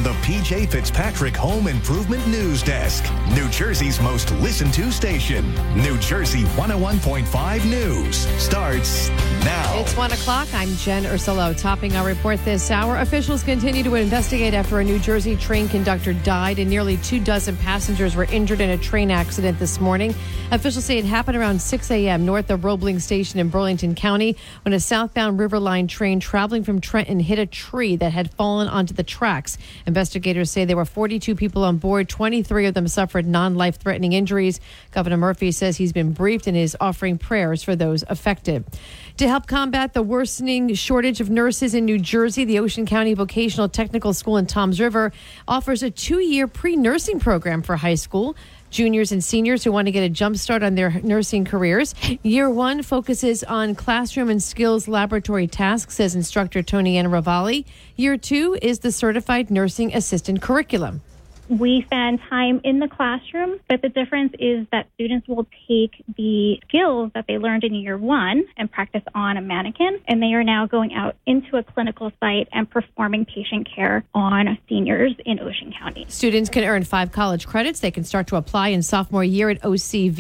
the PJ Fitzpatrick Home Improvement News Desk, New Jersey's most listened to station. New Jersey 101.5 News starts now. It's 1 o'clock. I'm Jen Ursulo. Topping our report this hour, officials continue to investigate after a New Jersey train conductor died and nearly 24 passengers were injured in a train accident this morning. Officials say it happened around 6 a.m. north of Roebling Station in Burlington County when a southbound River Line train traveling from Trenton hit a tree that had fallen onto the tracks. Investigators say there were 42 people on board. 23 of them suffered non-life-threatening injuries. Governor Murphy says he's been briefed and is offering prayers for those affected. To help combat the worsening shortage of nurses in New Jersey, the Ocean County Vocational Technical School in Toms River offers a 2-year pre-nursing program for high school juniors and seniors who want to get a jump start on their nursing careers. Year 1 focuses on classroom and skills laboratory tasks, says instructor Tony Anna Ravalli. Year 2 is the certified nursing assistant curriculum. We spend time in the classroom, but the difference is that students will take the skills that they learned in year 1 and practice on a mannequin, and they are now going out into a clinical site and performing patient care on seniors in Ocean County. Students can earn 5 college credits. They can start to apply in sophomore year at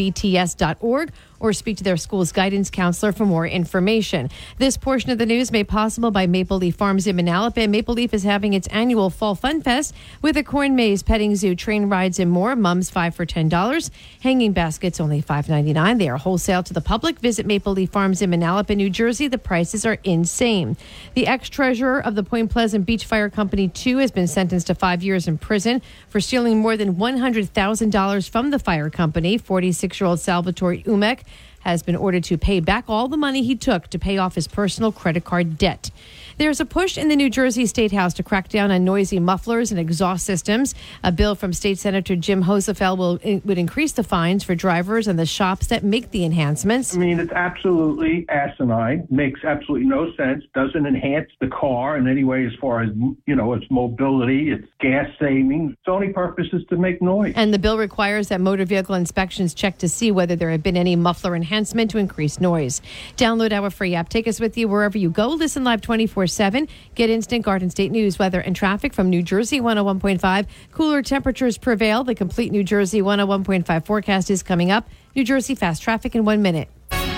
ocvts.org or speak to their school's guidance counselor for more information. This portion of the news made possible by Maple Leaf Farms in Manalapan. Maple Leaf is having its annual Fall Fun Fest with a corn maze, petting zoo, train rides, and more. Mums $5 for $10. Hanging baskets only $5.99. They are wholesale to the public. Visit Maple Leaf Farms in Manalapan, New Jersey. The prices are insane. The ex-treasurer of the Point Pleasant Beach Fire Company 2 has been sentenced to 5 years in prison for stealing more than $100,000 from the fire company. 46-year-old Salvatore Umek has been ordered to pay back all the money he took to pay off his personal credit card debt. There's a push in the New Jersey State House to crack down on noisy mufflers and exhaust systems. A bill from State Senator Jim Hosefeld would increase the fines for drivers and the shops that make the enhancements. I mean, it's absolutely asinine, makes absolutely no sense, doesn't enhance the car in any way as far as, its mobility, its gas saving. Its only purpose is to make noise. And the bill requires that motor vehicle inspections check to see whether there have been any muffler enhancement to increase noise. Download our free app. Take us with you wherever you go. Listen live 24/7. Get instant Garden State news, weather, and traffic from New Jersey 101.5. Cooler temperatures prevail. The complete New Jersey 101.5 forecast is coming up. New Jersey fast traffic in 1 minute.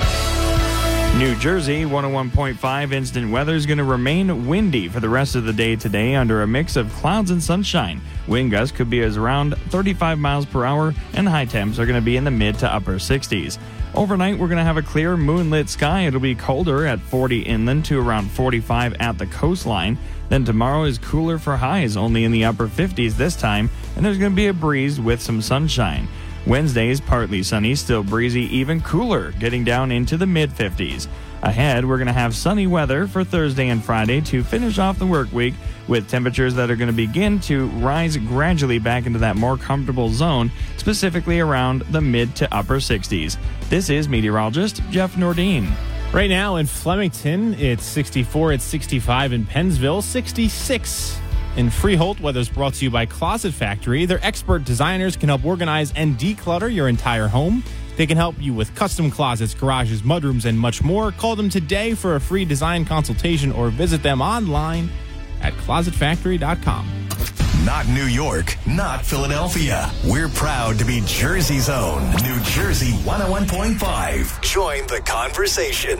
New Jersey 101.5 instant weather is going to remain windy for the rest of the day today under a mix of clouds and sunshine. Wind gusts could be as around 35 miles per hour, and high temps are going to be in the mid to upper 60s. Overnight, we're going to have a clear moonlit sky. It'll be colder at 40 inland to around 45 at the coastline. Then tomorrow is cooler for highs, only in the upper 50s this time, and there's going to be a breeze with some sunshine. Wednesday is partly sunny, still breezy, even cooler, getting down into the mid-50s. Ahead, we're going to have sunny weather for Thursday and Friday to finish off the work week with temperatures that are going to begin to rise gradually back into that more comfortable zone, specifically around the mid to upper 60s. This is meteorologist Jeff Nordine. Right now in Flemington, it's 64, it's 65 in Pennsville, 66 in Freehold. Weather's brought to you by Closet Factory. Their expert designers can help organize and declutter your entire home. They can help you with custom closets, garages, mudrooms, and much more. Call them today for a free design consultation or visit them online at closetfactory.com. Not New York, not Philadelphia. We're proud to be Jersey's own New Jersey 101.5. Join the conversation.